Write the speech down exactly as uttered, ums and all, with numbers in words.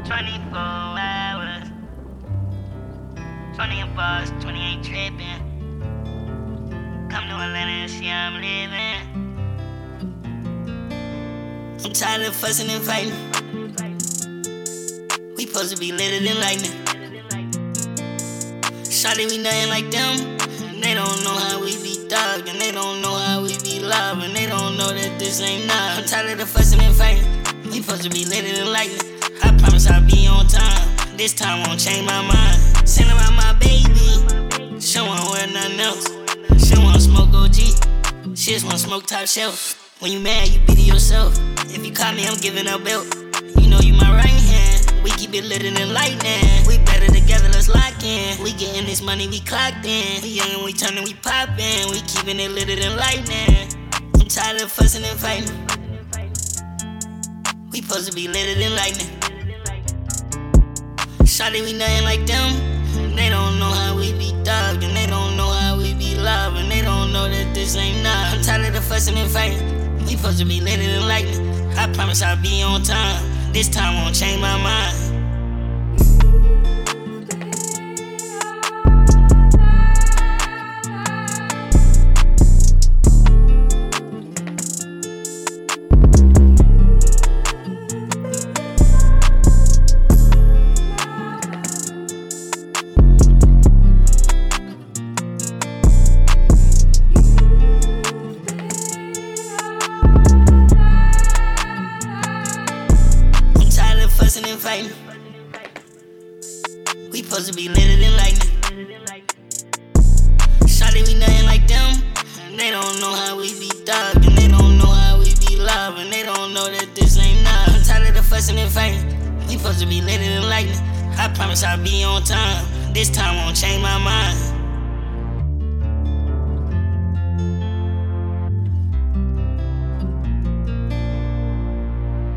twenty-four hours, twenty bars, twenty-eight tripping. Come to Atlanta and see how I'm living. I'm tired of fussing and fighting. We supposed to be litter than lightning. Shawty, we nothing like them. They don't know how we be thugged, and they don't know how we be loved, and they don't know that this ain't nothing. I'm tired of the fussing and fighting. We supposed to be litter than lightning. I promise I'll be on time. This time won't change my mind. Send about my baby. She don't wanna wear nothing else. She don't wanna smoke O G. She just wanna smoke top shelf. When you mad, you be to yourself. If you caught me, I'm giving a belt. You know you my right hand. We keep it litter than lightning. We better together, let's lock in. We getting this money, we clocked in. We young and we turning, we poppin'. We keeping it litter than lightning. I'm tired of fussing and fighting. We supposed to be litter than lightning. Shawty, we nothing like them. They don't know how we be thugged, and they don't know how we be loved, and they don't know that this ain't nothing. I'm tired of the fussing and fighting. We supposed to be litter than lightning. I promise I'll be on time. This time won't change my mind. Fussing and fighting. We supposed to be litter than lightning. Shawty, we nothing like them. They don't know how we be thugged, and they don't know how we be loved, and they don't know that this ain't nothing. I'm tired of the fussing and fighting. We supposed to be litter than lightning. I promise I'll be on time. This time won't change my mind.